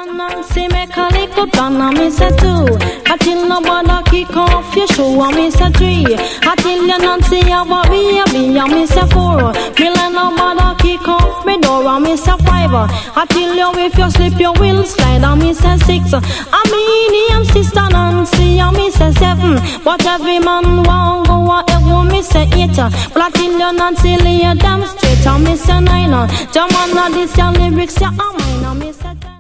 Jaman Nancy make a little plan and me say two. Until nobody kick off your shoe and me say three. Until you Nancy have a baby and me say four. Me let nobody kick off me door and me say five. Until you if you slip you will slide and me say six. I mean him sister Nancy and me say seven. But every man want go ahead me say eight. But until you Nancy lay them straight and me say nine. Jaman this your lyrics ya mine and me say